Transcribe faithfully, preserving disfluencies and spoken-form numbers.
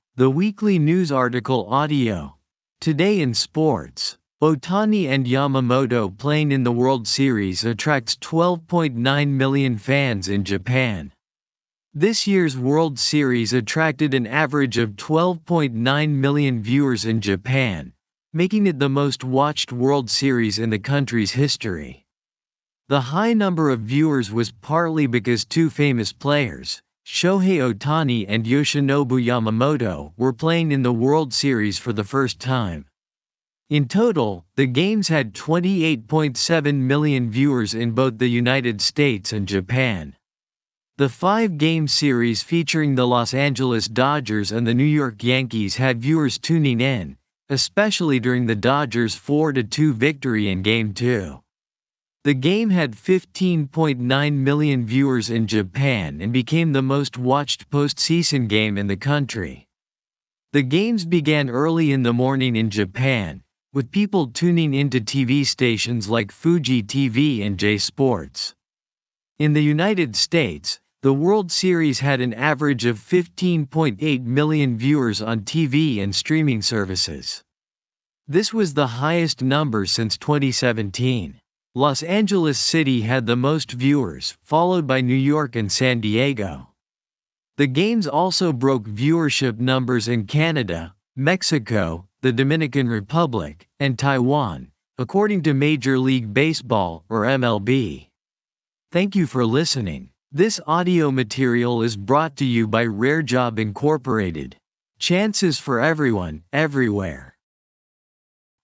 The weekly news article audio. Today in sports, Ohtani and Yamamoto playing in the World Series attracts twelve point nine million fans in Japan. This year's World Series attracted an average of twelve point nine million viewers in Japan, making it the most watched World Series in the country's history. The high number of viewers was partly because two famous players, Shohei Ohtani and Yoshinobu Yamamoto, were playing in the World Series for the first time. In total, the games had twenty-eight point seven million viewers in both the United States and Japan. The five-game series featuring the Los Angeles Dodgers and the New York Yankees had viewers tuning in, especially during the Dodgers' four to two victory in Game two. The game had fifteen point nine million viewers in Japan and became the most watched postseason game in the country. The games began early in the morning in Japan, with people tuning into T V stations like Fuji T V and J Sports. In the United States, the World Series had an average of fifteen point eight million viewers on T V and streaming services. This was the highest number since twenty seventeen. Los Angeles City had the most viewers, followed by New York and San Diego. The games also broke viewership numbers in Canada, Mexico, the Dominican Republic, and Taiwan, according to Major League Baseball, or M L B. Thank you for listening. This audio material is brought to you by Rare Job Incorporated. Chances for everyone, everywhere.